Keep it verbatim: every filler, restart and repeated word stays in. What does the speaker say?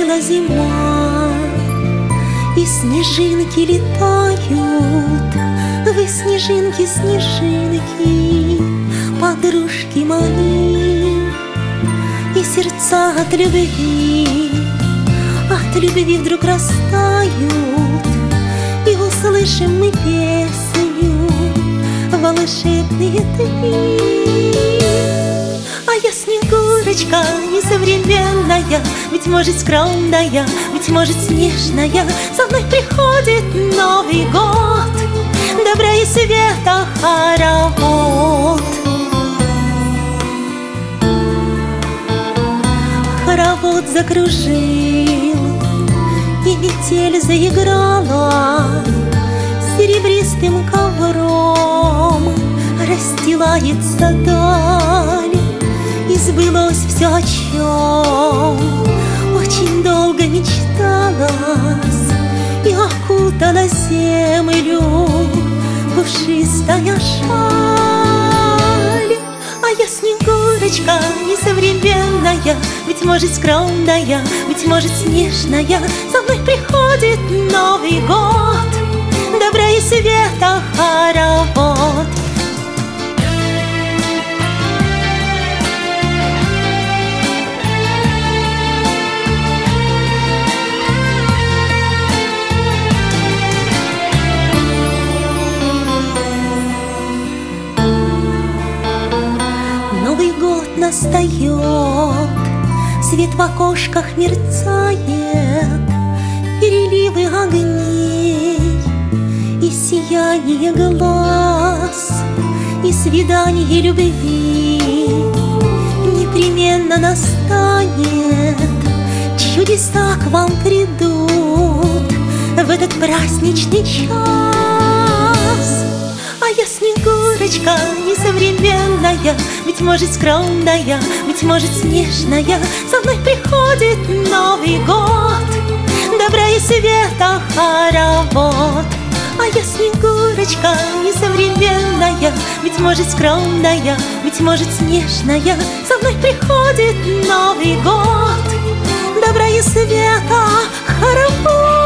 наступила зима, и снежинки летают. Вы, снежинки, снежинки, подружки мои, и сердца от любви, от любви вдруг растают, и услышим мы песню волшебные дни. А я снегурочка несовременная, быть может скромная, быть может снежная. Со мной приходит Новый год, добра и света хоровод. Хоровод закружил, и метель заиграла, серебристым ковром расстилается даль. И сбылось все, о чем очень долго мечталось, и окутала землю пушистая шаль. А я снегурочка несовременная, быть может скромная, быть может снежная. Со мной приходит Новый год, добра и света хоровод. Новый год настает, свет в окошках мерцает, переливы огней и сияние глаз, и свидание любви непременно настанет. Чудеса к вам придут в этот праздничный час. А я снегурочка несовременная, быть может скромная, быть может снежная. Со мной приходит Новый год, добра и света хоровод. А я снегурочка несовременная, быть может скромная, быть может снежная. Со мной приходит Новый год, добра и света хоровод.